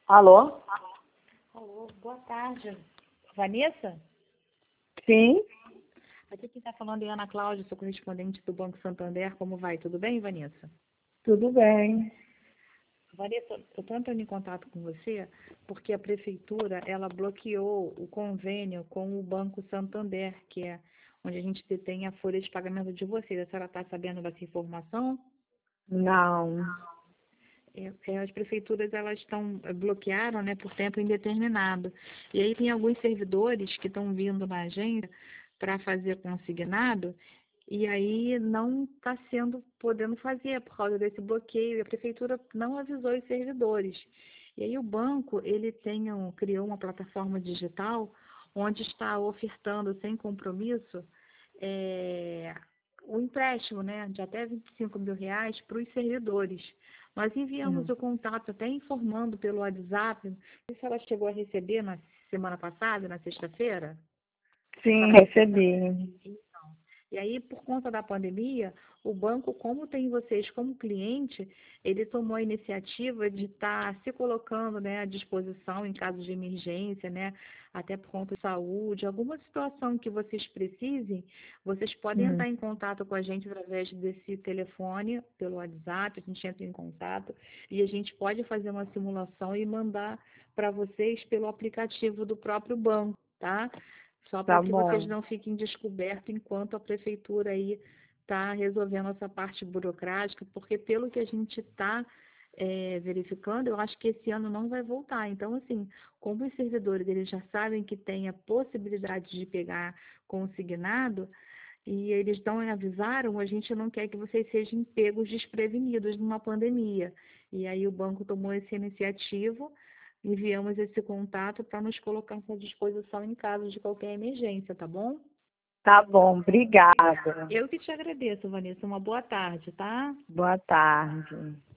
Alô? Alô, boa tarde. Vanessa? Sim, Aqui quem está falando é Ana Cláudia, sou correspondente do Banco Santander. Como vai? Tudo bem, Vanessa? tudo bem. Vanessa, eu estou entrando em contato com você porque a prefeitura ela bloqueou o convênio com o Banco Santander, que é onde a gente detém a folha de pagamento de vocês. A senhora está sabendo dessa informação? Não. As prefeituras elas bloquearam, né, por tempo indeterminado. E aí tem alguns servidores que estão vindo na agência para fazer consignado e aí não está podendo fazer por causa desse bloqueio. E a prefeitura não avisou os servidores. E aí o banco criou uma plataforma digital onde está ofertando sem compromisso é, o empréstimo, né, de até R$ 25.000 para os servidores. Nós enviamos Hum. o contato até informando pelo WhatsApp. Não sei se ela chegou a receber na semana passada, na sexta-feira. Sim, recebi. E aí, por conta da pandemia, o banco, como tem vocês como cliente, ele tomou a iniciativa de estar se colocando, né, à disposição em caso de emergência, né, até por conta de saúde, alguma situação que vocês precisem, vocês podem Hum. entrar em contato com a gente através desse telefone, pelo WhatsApp, a gente entra em contato e a gente pode fazer uma simulação e mandar para vocês pelo aplicativo do próprio banco, tá? Só para Tá que vocês bom. não fiquem descobertos enquanto a prefeitura aí está resolvendo essa parte burocrática, porque pelo que a gente está verificando, eu acho que esse ano não vai voltar. Então, assim, como os servidores eles já sabem que tem a possibilidade de pegar consignado, e eles não avisaram, a gente não quer que vocês sejam pegos desprevenidos numa pandemia. E aí o banco tomou essa iniciativa, enviamos esse contato para nos colocar à disposição em caso de qualquer emergência, tá bom? Tá bom, obrigada. Eu que te agradeço, Vanessa. Uma boa tarde, tá? Boa tarde.